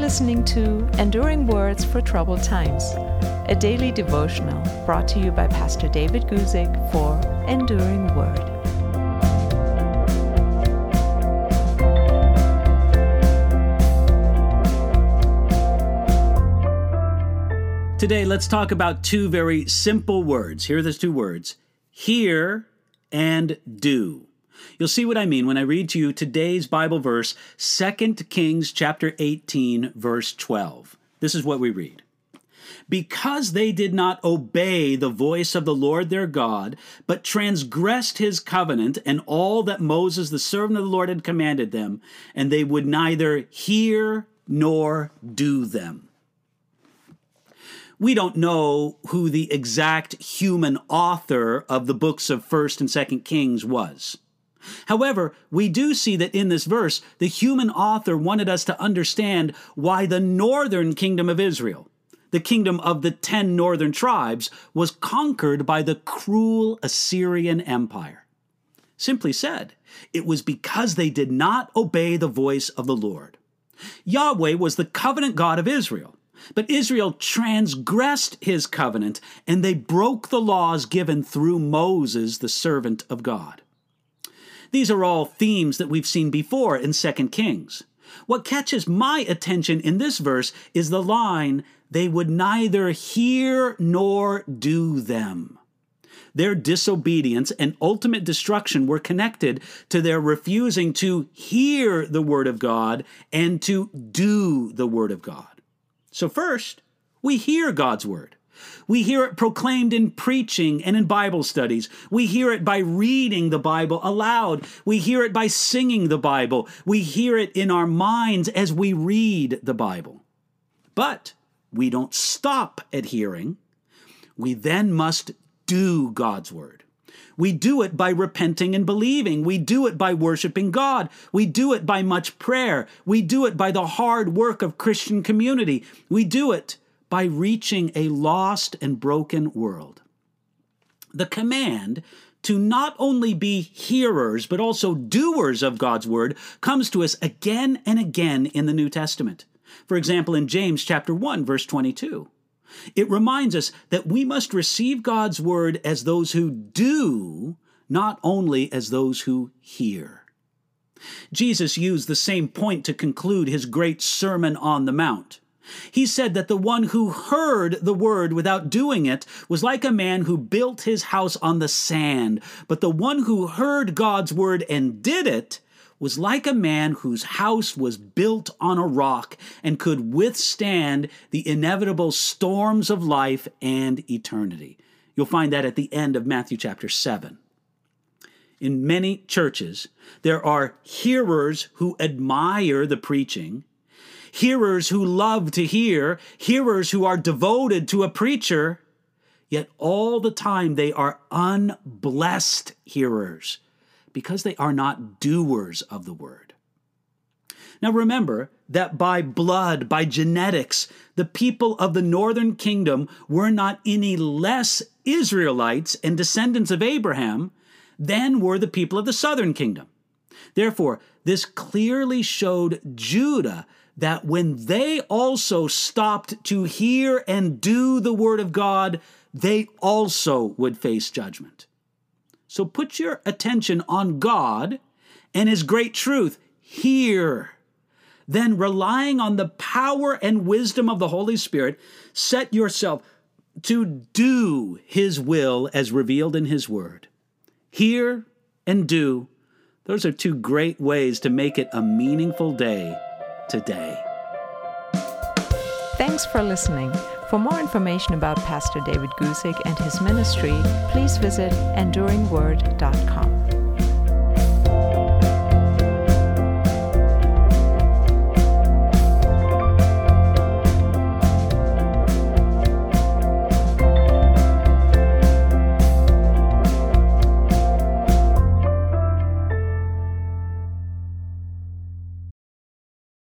listening to Enduring Words for Troubled Times, a daily devotional brought to you by Pastor David Guzik for Enduring Word. Today, let's talk about two very simple words. Here are those two words, hear and do. You'll see what I mean when I read to you today's Bible verse, 2 Kings chapter 18, verse 12. This is what we read. Because they did not obey the voice of the Lord their God, but transgressed his covenant and all that Moses, the servant of the Lord, had commanded them, and they would neither hear nor do them. We don't know who the exact human author of the books of 1st and 2nd Kings was. However, we do see that in this verse, the human author wanted us to understand why the northern kingdom of Israel, the kingdom of the 10 northern tribes, was conquered by the cruel Assyrian Empire. Simply said, it was because they did not obey the voice of the Lord. Yahweh was the covenant God of Israel, but Israel transgressed his covenant, and they broke the laws given through Moses, the servant of God. These are all themes that we've seen before in 2 Kings. What catches my attention in this verse is the line, they would neither hear nor do them. Their disobedience and ultimate destruction were connected to their refusing to hear the word of God and to do the word of God. So first, we hear God's word. We hear it proclaimed in preaching and in Bible studies. We hear it by reading the Bible aloud. We hear it by singing the Bible. We hear it in our minds as we read the Bible. But we don't stop at hearing. We then must do God's word. We do it by repenting and believing. We do it by worshiping God. We do it by much prayer. We do it by the hard work of Christian community. We do it by reaching a lost and broken world. The command to not only be hearers, but also doers of God's word comes to us again and again in the New Testament. For example, in James chapter 1, verse 22. It reminds us that we must receive God's word as those who do, not only as those who hear. Jesus used the same point to conclude his great Sermon on the Mount. He said that the one who heard the word without doing it was like a man who built his house on the sand, but the one who heard God's word and did it was like a man whose house was built on a rock and could withstand the inevitable storms of life and eternity. You'll find that at the end of Matthew chapter 7. In many churches, there are hearers who admire the preaching, hearers who love to hear, hearers who are devoted to a preacher, yet all the time they are unblessed hearers because they are not doers of the word. Now remember that by blood, by genetics, the people of the northern kingdom were not any less Israelites and descendants of Abraham than were the people of the southern kingdom. Therefore, this clearly showed Judah that when they also stopped to hear and do the word of God, they also would face judgment. So put your attention on God and his great truth. Hear. Then, relying on the power and wisdom of the Holy Spirit, set yourself to do his will as revealed in his word. Hear and do. Those are two great ways to make it a meaningful day today. Thanks for listening. For more information about Pastor David Guzik and his ministry, please visit enduringword.com.